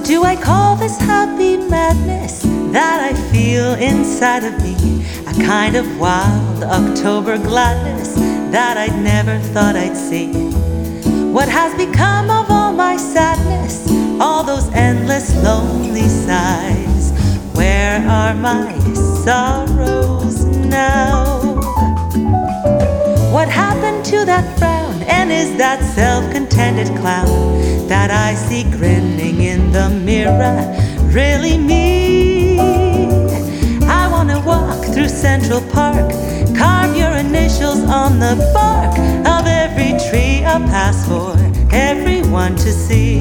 do I call this happy madness that I feel inside of me? A kind of wild October gladness that I'd never thought I'd see. What has become of all my sadness, all those endless lonely sighs? Where are my sorrows now? What happened to that frown? And is that self-contented clown that I see grinning in the mirror really me? I wanna walk through Central Park, carve your initials on the bark of every tree, a pass for everyone to see.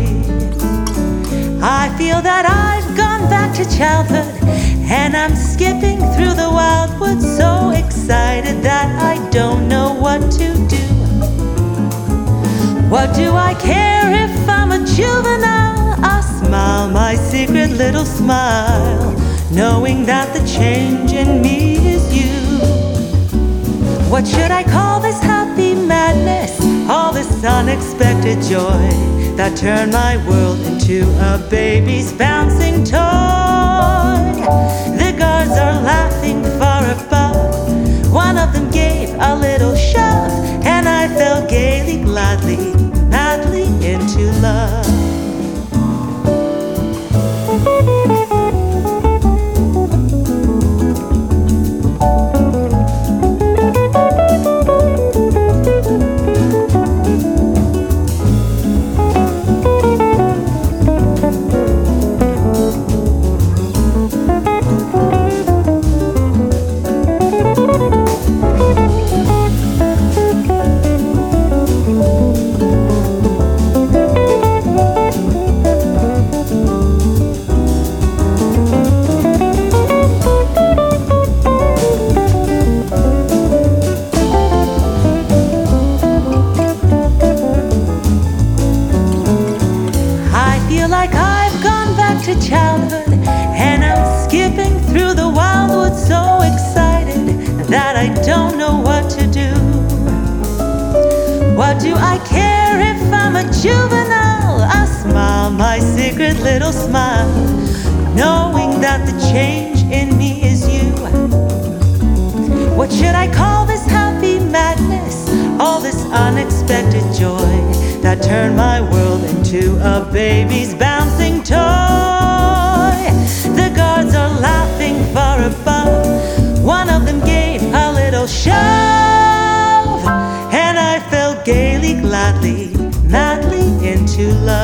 I feel that I've gone back to childhood, and I'm skipping through the wildwood, so excited that I don't know what to do. What do I care if I'm a juvenile? I smile my secret little smile, knowing that the change in me is you. What should I call this happy madness? All this unexpected joy that turned my world into a baby's bouncing toy. The guards are laughing far above. One of them gave a little shove, and I fell gaily, gladly, madly into love. Like I've gone back to childhood, and I'm skipping through the wildwood, so excited that I don't know what to do. What do I care if I'm a juvenile? I smile my secret little smile, knowing that the change in me is you. What should I call this happy madness? All this unexpected joy that turned my world into a baby's bouncing toy. The guards are laughing far above. One of them gave a little shove, and I fell gaily, gladly, madly into love.